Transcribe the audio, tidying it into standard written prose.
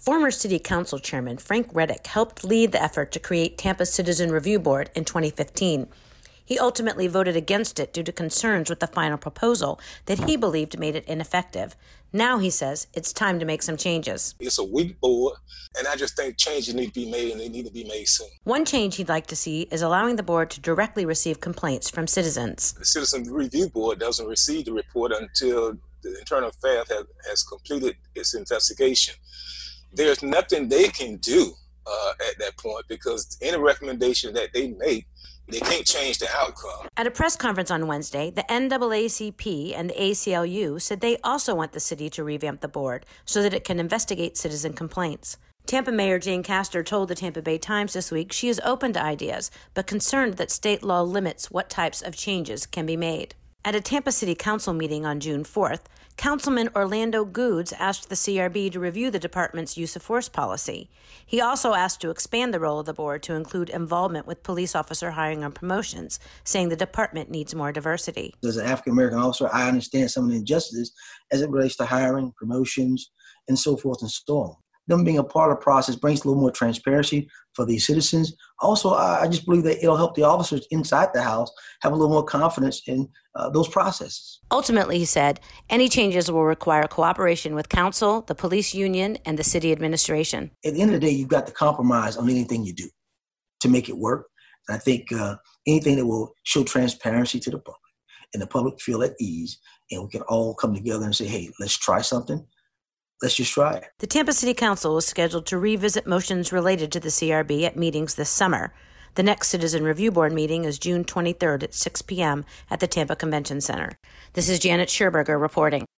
Former City Council Chairman Frank Reddick helped lead the effort to create Tampa's Citizen Review Board in 2015. He ultimately voted against it due to concerns with the final proposal that he believed made it ineffective. Now, he says, it's time to make some changes. It's a weak board, and I just think changes need to be made, and they need to be made soon. One change he'd like to see is allowing the board to directly receive complaints from citizens. The Citizen Review Board doesn't receive the report until the Internal Affairs has completed its investigation. There's nothing they can do at that point, because any recommendation that they make, they can't change the outcome. At a press conference on Wednesday, the NAACP and the ACLU said they also want the city to revamp the board so that it can investigate citizen complaints. Tampa Mayor Jane Castor told the Tampa Bay Times this week she is open to ideas, but concerned that state law limits what types of changes can be made. At a Tampa City Council meeting on June 4th, Councilman Orlando Goods asked the CRB to review the department's use of force policy. He also asked to expand the role of the board to include involvement with police officer hiring and promotions, saying the department needs more diversity. As an African-American officer, I understand some of the injustices as it relates to hiring, promotions, and so forth and so on. Them being a part of the process brings a little more transparency for the citizens. Also, I just believe that it'll help the officers inside the house have a little more confidence in those processes. Ultimately, he said, any changes will require cooperation with council, the police union, and the city administration. At the end of the day, you've got to compromise on anything you do to make it work. And I think anything that will show transparency to the public and the public feel at ease, and we can all come together and say, hey, let's try something. Let's just try it. The Tampa City Council is scheduled to revisit motions related to the CRB at meetings this summer. The next Citizen Review Board meeting is June 23rd at 6 p.m. at the Tampa Convention Center. This is Janet Scherberger reporting.